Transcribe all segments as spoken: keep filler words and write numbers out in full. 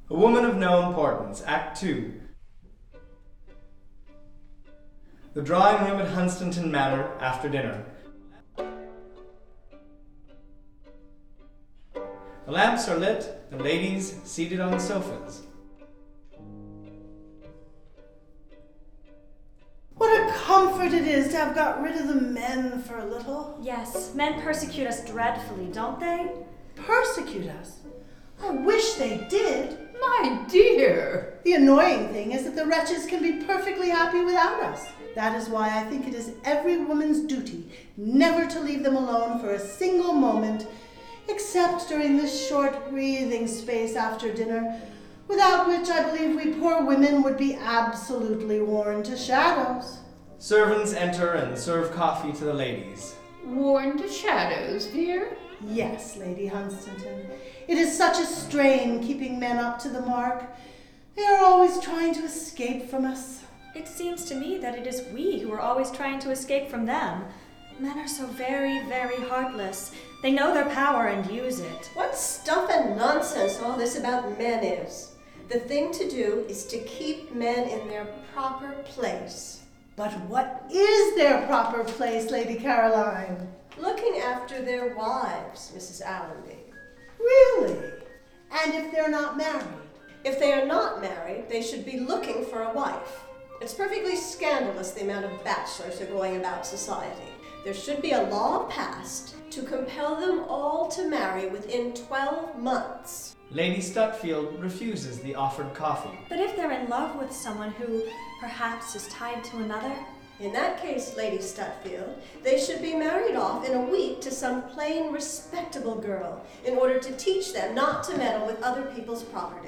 A Woman of No Importance, Act Two. The drawing room at Hunstanton Manor after dinner. The lamps are lit, the ladies seated on the sofas. What a comfort it is to have got rid of the men for a little. Yes, men persecute us dreadfully, don't they? Persecute us? I wish they did. My dear! The annoying thing is that the wretches can be perfectly happy without us. That is why I think it is every woman's duty never to leave them alone for a single moment, except during this short breathing space after dinner, without which I believe we poor women would be absolutely worn to shadows. Servants enter and serve coffee to the ladies. Worn to shadows, dear? Yes, Lady Hunstanton. It is such a strain keeping men up to the mark. They are always trying to escape from us. It seems to me that it is we who are always trying to escape from them. Men are so very, very heartless. They know their power and use it. What stuff and nonsense all this about men is. The thing to do is to keep men in their proper place. But what is their proper place, Lady Caroline? Looking after their wives, Missus Allenby. Really? And if they're not married? If they are not married, they should be looking for a wife. It's perfectly scandalous the amount of bachelors are going about society. There should be a law passed to compel them all to marry within twelve months. Lady Stutfield refuses the offered coffee. But if they're in love with someone who perhaps is tied to another? In that case, Lady Stutfield, they should be married off in a week to some plain, respectable girl in order to teach them not to meddle with other people's property.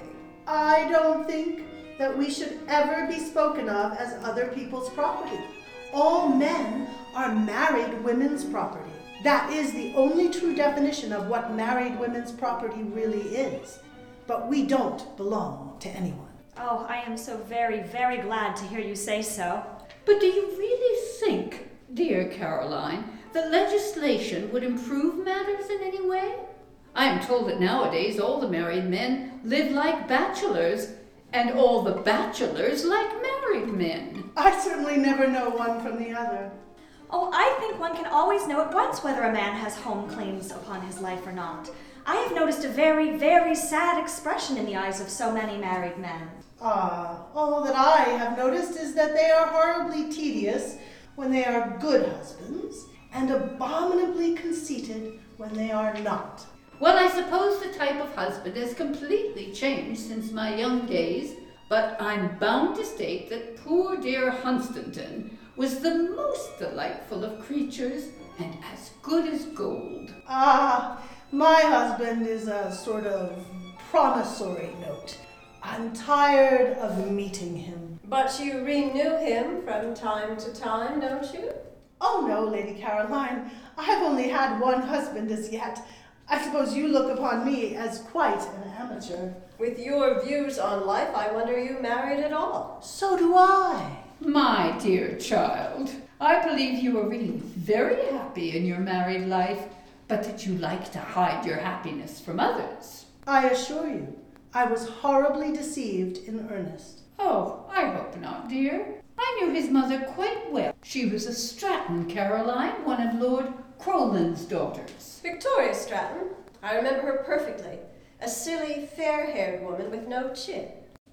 I don't think that we should ever be spoken of as other people's property. All men are married women's property. That is the only true definition of what married women's property really is. But we don't belong to anyone. Oh, I am so very, very glad to hear you say so. But do you really think, dear Caroline, that legislation would improve matters in any way? I am told that nowadays all the married men live like bachelors, and all the bachelors like married men. I certainly never know one from the other. Oh, I think one can always know at once whether a man has home claims upon his life or not. I have noticed a very, very sad expression in the eyes of so many married men. Ah, all that I have noticed is that they are horribly tedious when they are good husbands, and abominably conceited when they are not. Well, I suppose the type of husband has completely changed since my young days, but I'm bound to state that poor dear Hunstanton was the most delightful of creatures and as good as gold. Ah, my husband is a sort of promissory note. I'm tired of meeting him. But you renew him from time to time, don't you? Oh no, Lady Caroline. I've only had one husband as yet. I suppose you look upon me as quite an amateur. With your views on life, I wonder you married at all. So do I. My dear child, I believe you are really very happy in your married life, but that you like to hide your happiness from others. I assure you, I was horribly deceived in earnest. Oh, I hope not, dear. I knew his mother quite well. She was a Stratton, Caroline, one of Lord Crowland's daughters. Victoria Stratton. I remember her perfectly. A silly, fair-haired woman with no chin.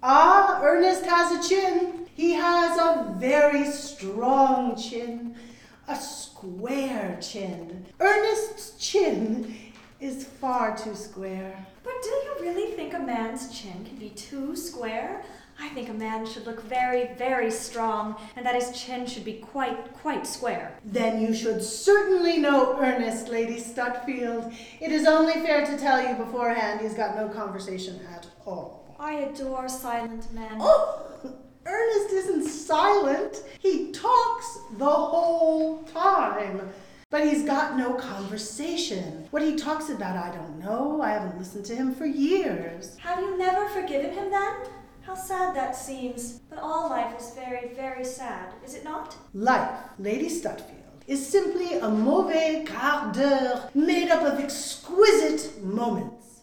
Ah, Ernest has a chin. He has a very strong chin. A square chin. Ernest's chin is far too square. But do you really think a man's chin can be too square? I think a man should look very, very strong, and that his chin should be quite, quite square. Then you should certainly know Ernest, Lady Stutfield. It is only fair to tell you beforehand he's got no conversation at all. I adore silent men. Oh, Ernest isn't silent. He talks the whole time. But he's got no conversation. What he talks about, I don't know. I haven't listened to him for years. Have you never forgiven him then? How sad that seems. But all life is very, very sad, is it not? Life, Lady Stutfield, is simply a mauvais quart d'heure made up of exquisite moments. Yes, there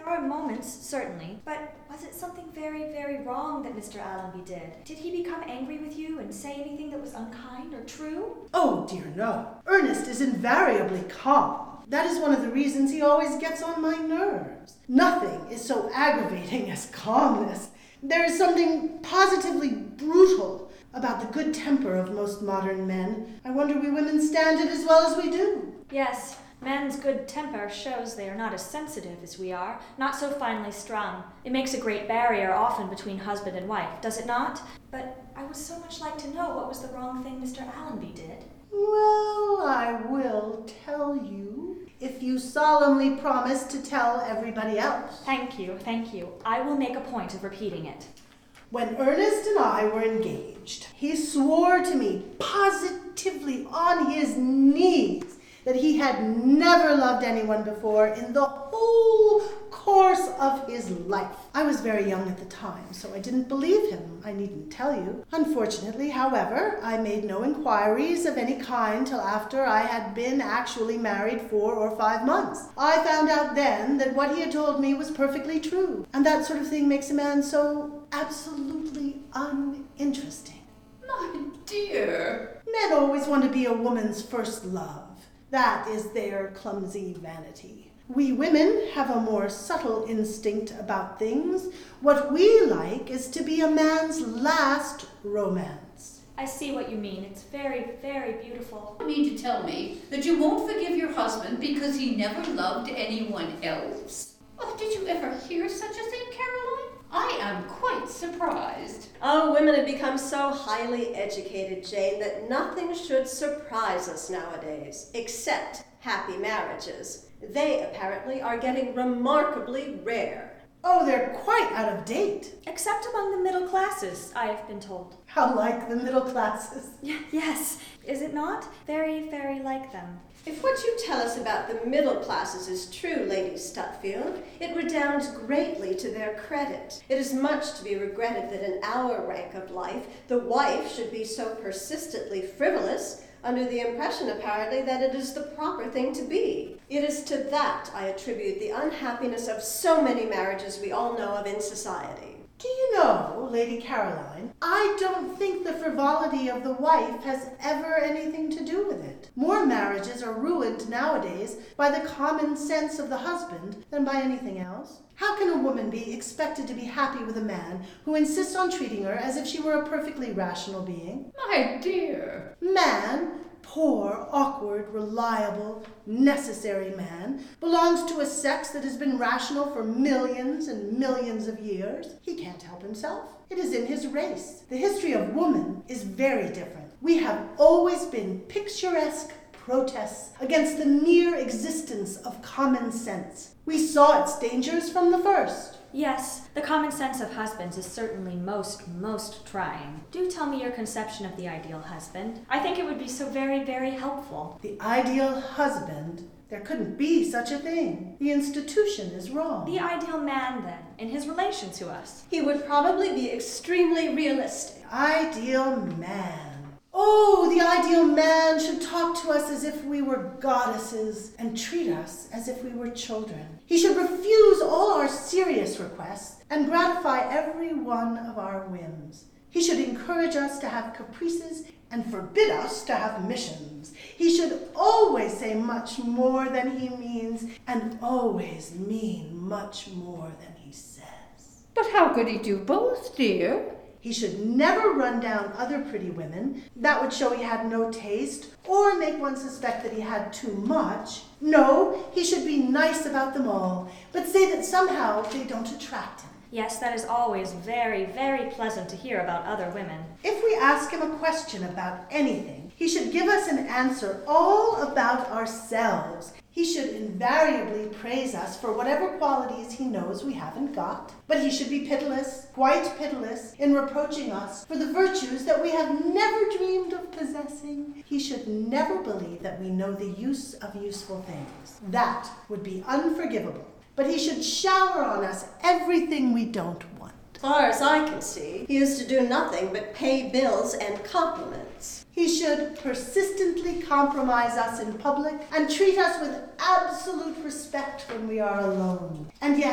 are moments, certainly, but was it something very, very wrong that Mister Allenby did? Did he become angry with you and say anything that was unkind or true? Oh, dear, no. Ernest is invariably calm. That is one of the reasons he always gets on my nerves. Nothing is so aggravating as calmness. There is something positively brutal about the good temper of most modern men. I wonder we women stand it as well as we do. Yes, men's good temper shows they are not as sensitive as we are, not so finely strung. It makes a great barrier often between husband and wife, does it not? But I would so much like to know what was the wrong thing Mister Allenby did. Well, I will tell you, if you solemnly promise to tell everybody else. Thank you, thank you. I will make a point of repeating it. When Ernest and I were engaged, he swore to me positively on his knees that he had never loved anyone before in the whole course of his life. I was very young at the time, so I didn't believe him, I needn't tell you. Unfortunately, however, I made no inquiries of any kind till after I had been actually married four or five months. I found out then that what he had told me was perfectly true, and that sort of thing makes a man so absolutely uninteresting. My dear. Men always want to be a woman's first love. That is their clumsy vanity. We women have a more subtle instinct about things. What we like is to be a man's last romance. I see what you mean. It's very, very beautiful. You mean to tell me that you won't forgive your husband because he never loved anyone else? Oh, did you ever hear such a thing, Caroline? I am quite surprised. Oh, women have become so highly educated, Jane, that nothing should surprise us nowadays, except happy marriages. They apparently are getting remarkably rare. Oh, they're quite out of date. Except among the middle classes, I have been told. How like the middle classes. Y- yes, is it not? Very, very like them. If what you tell us about the middle classes is true, Lady Stutfield, it redounds greatly to their credit. It is much to be regretted that in our rank of life, the wife should be so persistently frivolous, under the impression apparently that it is the proper thing to be. It is to that I attribute the unhappiness of so many marriages we all know of in society. Do you know, Lady Caroline, I don't think the frivolity of the wife has ever anything to do with it. More marriages are ruined nowadays by the common sense of the husband than by anything else. How can a woman be expected to be happy with a man who insists on treating her as if she were a perfectly rational being? My dear. Man, poor, awkward, reliable, necessary man, belongs to a sex that has been rational for millions and millions of years. He can't help himself. It is in his race. The history of woman is very different. We have always been picturesque protests against the mere existence of common sense. We saw its dangers from the first. Yes, the common sense of husbands is certainly most, most trying. Do tell me your conception of the ideal husband. I think it would be so very, very helpful. The ideal husband? There couldn't be such a thing. The institution is wrong. The ideal man, then, in his relation to us. He would probably be extremely realistic. Ideal man. Oh, the ideal man should talk to us as if we were goddesses and treat us as if we were children. He should refuse all our serious requests and gratify every one of our whims. He should encourage us to have caprices and forbid us to have missions. He should always say much more than he means and always mean much more than he says. But how could he do both, dear? He should never run down other pretty women. That would show he had no taste, or make one suspect that he had too much. No, he should be nice about them all, but say that somehow they don't attract him. Yes, that is always very, very pleasant to hear about other women. If we ask him a question about anything, he should give us an answer all about ourselves. He should invariably praise us for whatever qualities he knows we haven't got. But he should be pitiless, quite pitiless, in reproaching us for the virtues that we have never dreamed of possessing. He should never believe that we know the use of useful things. That would be unforgivable. But he should shower on us everything we don't want. As far as I can see, he is to do nothing but pay bills and compliments. He should persistently compromise us in public and treat us with absolute respect when we are alone. And yet,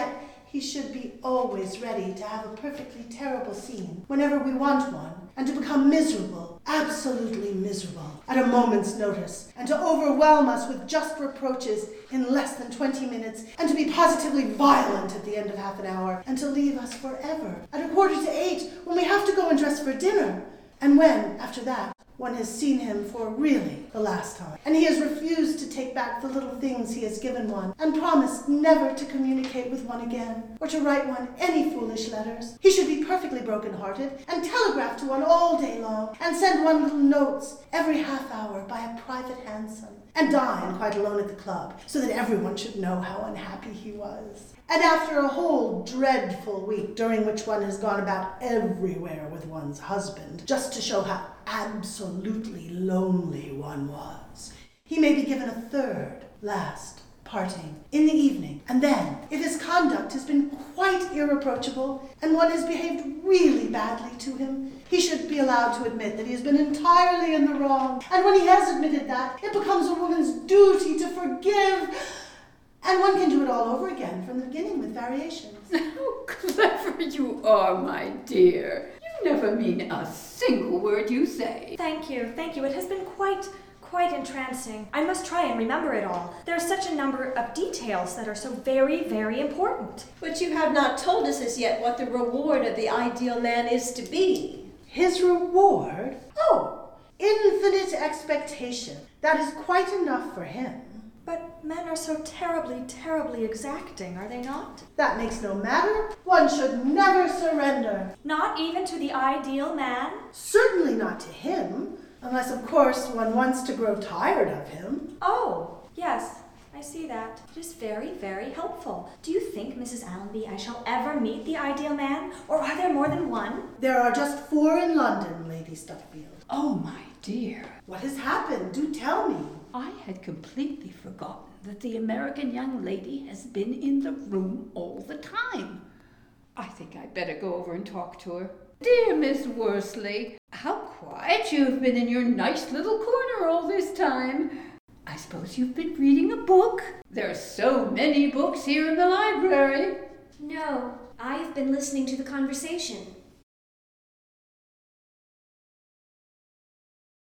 he should be always ready to have a perfectly terrible scene whenever we want one, and to become miserable, absolutely miserable, at a moment's notice, and to overwhelm us with just reproaches in less than twenty minutes, and to be positively violent at the end of half an hour, and to leave us forever at a quarter to eight when we have to go and dress for dinner. And when, after that, one has seen him for really the last time, and he has refused to take back the little things he has given one, and promised never to communicate with one again, or to write one any foolish letters. He should be perfectly broken-hearted, and telegraph to one all day long, and send one little notes every half hour by a private hansom, and dine quite alone at the club, so that everyone should know how unhappy he was. And after a whole dreadful week, during which one has gone about everywhere with one's husband, just to show how absolutely lonely one was, he may be given a third, last parting in the evening. And then, if his conduct has been quite irreproachable, and one has behaved really badly to him, he should be allowed to admit that he has been entirely in the wrong. And when he has admitted that, it becomes a woman's duty to forgive. And one can do it all over again from the beginning with variations. How clever you are, my dear. You never mean a single word you say. Thank you, thank you. It has been quite, quite entrancing. I must try and remember it all. There are such a number of details that are so very, very important. But you have not told us as yet what the reward of the ideal man is to be. His reward? Oh, infinite expectation. That is quite enough for him. But men are so terribly, terribly exacting, are they not? That makes no matter. One should never surrender. Not even to the ideal man? Certainly not to him, unless, of course, one wants to grow tired of him. Oh, yes, I see that. It is very, very helpful. Do you think, Missus Allenby, I shall ever meet the ideal man? Or are there more than one? There are just four in London, Lady Stutfield. Oh, my dear. What has happened? Do tell me. I had completely forgotten that the American young lady has been in the room all the time. I think I'd better go over and talk to her. Dear Miss Worsley, how quiet you've been in your nice little corner all this time. I suppose you've been reading a book? There are so many books here in the library. No, I've been listening to the conversation.